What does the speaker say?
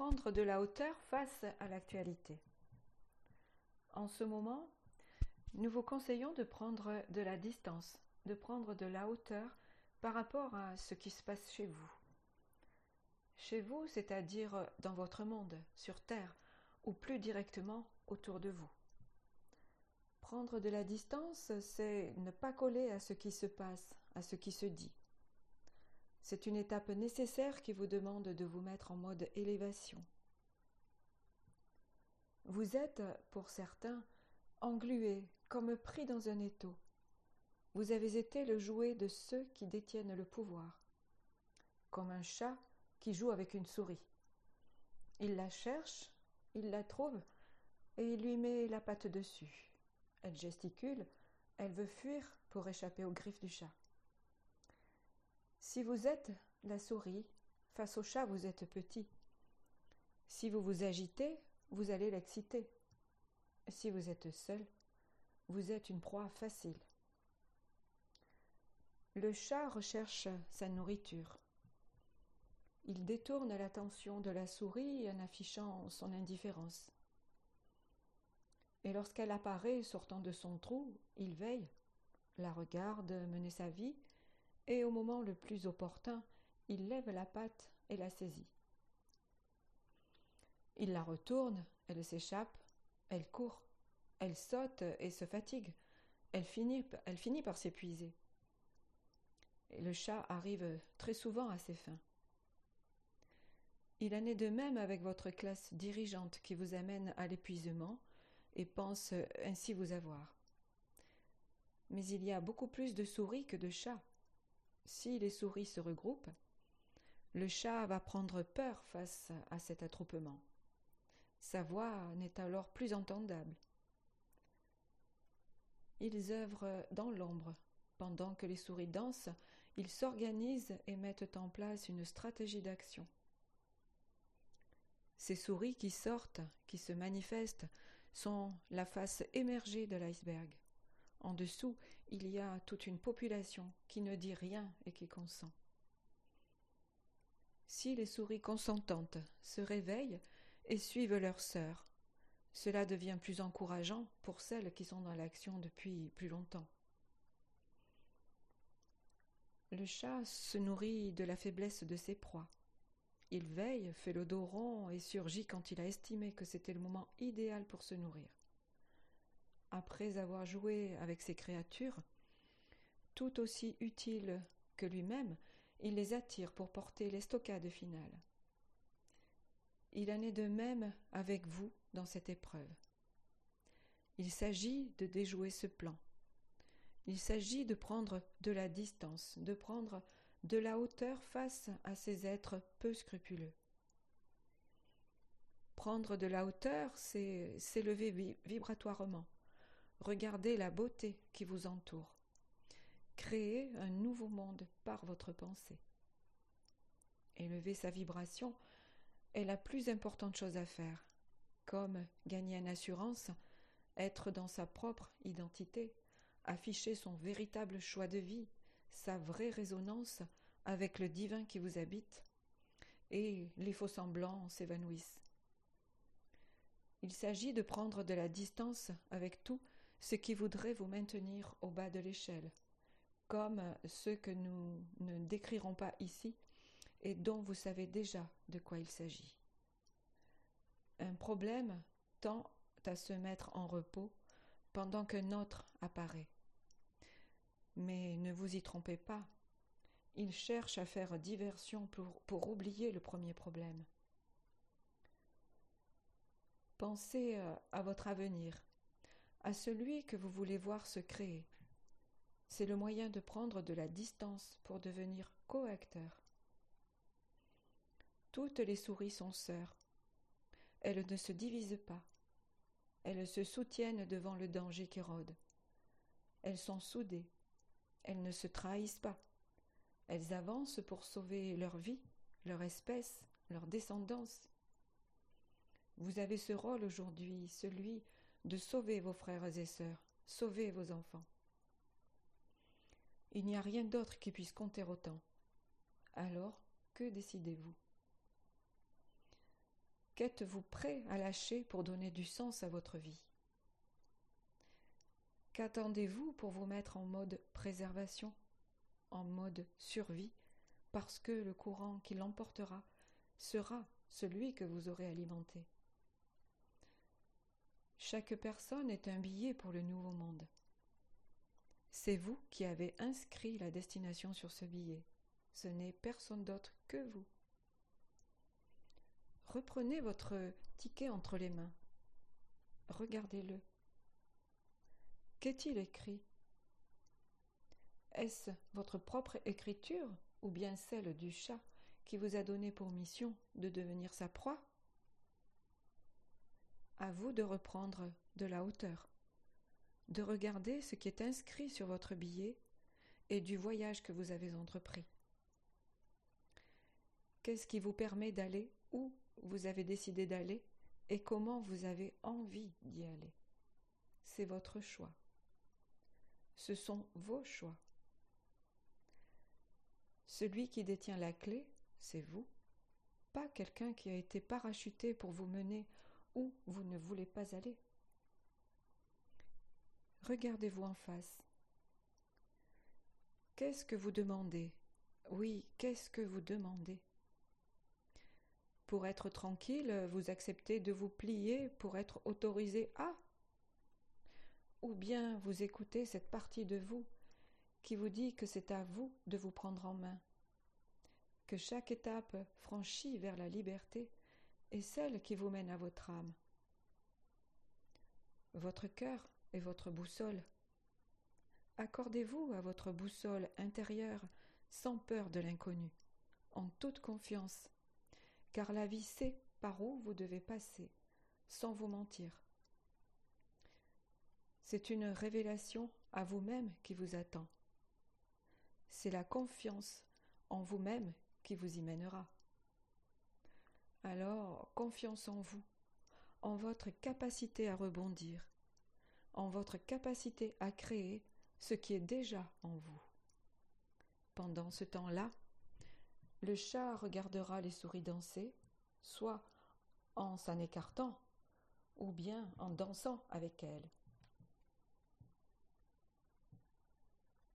prendre de la hauteur face à l'actualité. En ce moment, nous vous conseillons de prendre de la distance, de prendre de la hauteur par rapport à ce qui se passe chez vous. Chez vous, c'est-à-dire dans votre monde, sur Terre, ou plus directement autour de vous. Prendre de la distance, c'est ne pas coller à ce qui se passe, à ce qui se dit. C'est une étape nécessaire qui vous demande de vous mettre en mode élévation. Vous êtes, pour certains, englués, comme pris dans un étau. Vous avez été le jouet de ceux qui détiennent le pouvoir, comme un chat qui joue avec une souris. Il la cherche, il la trouve, et il lui met la patte dessus. Elle gesticule, elle veut fuir pour échapper aux griffes du chat. Si vous êtes la souris, face au chat vous êtes petit. Si vous vous agitez, vous allez l'exciter. Si vous êtes seul, vous êtes une proie facile. Le chat recherche sa nourriture. Il détourne l'attention de la souris en affichant son indifférence. Et lorsqu'elle apparaît sortant de son trou, il veille, la regarde mener sa vie, et au moment le plus opportun, il lève la patte et la saisit. Il la retourne, elle s'échappe, elle court, elle saute et se fatigue, elle finit par s'épuiser. Et le chat arrive très souvent à ses fins. Il en est de même avec votre classe dirigeante qui vous amène à l'épuisement et pense ainsi vous avoir. Mais il y a beaucoup plus de souris que de chats. Si les souris se regroupent, le chat va prendre peur face à cet attroupement. Sa voix n'est alors plus entendable. Ils œuvrent dans l'ombre. Pendant que les souris dansent, ils s'organisent et mettent en place une stratégie d'action. Ces souris qui sortent, qui se manifestent, sont la face émergée de l'iceberg. En dessous, il y a toute une population qui ne dit rien et qui consent. Si les souris consentantes se réveillent et suivent leurs sœurs, cela devient plus encourageant pour celles qui sont dans l'action depuis plus longtemps. Le chat se nourrit de la faiblesse de ses proies. Il veille, fait le dos rond et surgit quand il a estimé que c'était le moment idéal pour se nourrir. Après avoir joué avec ses créatures, tout aussi utiles que lui-même, il les attire pour porter l'estocade finale. Il en est de même avec vous dans cette épreuve. Il s'agit de déjouer ce plan. Il s'agit de prendre de la distance, de prendre de la hauteur face à ces êtres peu scrupuleux. Prendre de la hauteur, c'est s'élever vibratoirement, regarder la beauté qui vous entoure, créer un nouveau monde par votre pensée. Élever sa vibration est la plus importante chose à faire, comme gagner en assurance, être dans sa propre identité, afficher son véritable choix de vie, sa vraie résonance avec le divin qui vous habite, et les faux-semblants s'évanouissent. Il s'agit de prendre de la distance avec tout ce qui voudrait vous maintenir au bas de l'échelle, comme ceux que nous ne décrirons pas ici et dont vous savez déjà de quoi il s'agit. Un problème tend à se mettre en repos pendant qu'un autre apparaît. Mais ne vous y trompez pas, il cherche à faire diversion pour oublier le premier problème. Pensez à votre avenir, à celui que vous voulez voir se créer. C'est le moyen de prendre de la distance pour devenir co-acteur. Toutes les souris sont sœurs. Elles ne se divisent pas. Elles se soutiennent devant le danger qui rôde. Elles sont soudées. Elles ne se trahissent pas. Elles avancent pour sauver leur vie, leur espèce, leur descendance. Vous avez ce rôle aujourd'hui, celui de sauver vos frères et sœurs, sauver vos enfants. Il n'y a rien d'autre qui puisse compter autant. Alors, que décidez-vous ? Qu'êtes-vous prêt à lâcher pour donner du sens à votre vie? Qu'attendez-vous pour vous mettre en mode préservation, en mode survie, parce que le courant qui l'emportera sera celui que vous aurez alimenté? Chaque personne est un billet pour le nouveau monde. C'est vous qui avez inscrit la destination sur ce billet. Ce n'est personne d'autre que vous. Reprenez votre ticket entre les mains. Regardez-le. Qu'est-il écrit? Est-ce votre propre écriture ou bien celle du chat qui vous a donné pour mission de devenir sa proie? À vous de reprendre de la hauteur, de regarder ce qui est inscrit sur votre billet et du voyage que vous avez entrepris. Qu'est-ce qui vous permet d'aller où vous avez décidé d'aller et comment vous avez envie d'y aller? C'est votre choix. Ce sont vos choix. Celui qui détient la clé, c'est vous, pas quelqu'un qui a été parachuté pour vous mener où vous ne voulez pas aller. Regardez-vous en face. Qu'est-ce que vous demandez? Oui, qu'est-ce que vous demandez? Pour être tranquille, vous acceptez de vous plier pour être autorisé à? Ou bien vous écoutez cette partie de vous qui vous dit que c'est à vous de vous prendre en main, que chaque étape franchie vers la liberté est celle qui vous mène à votre âme. Votre cœur est votre boussole. Accordez-vous à votre boussole intérieure sans peur de l'inconnu, en toute confiance, car la vie sait par où vous devez passer, sans vous mentir. C'est une révélation à vous-même qui vous attend. C'est la confiance en vous-même qui vous y mènera. Alors, confiance en vous, en votre capacité à rebondir, en votre capacité à créer ce qui est déjà en vous. Pendant ce temps-là, le chat regardera les souris danser, soit en s'en écartant, ou bien en dansant avec elles.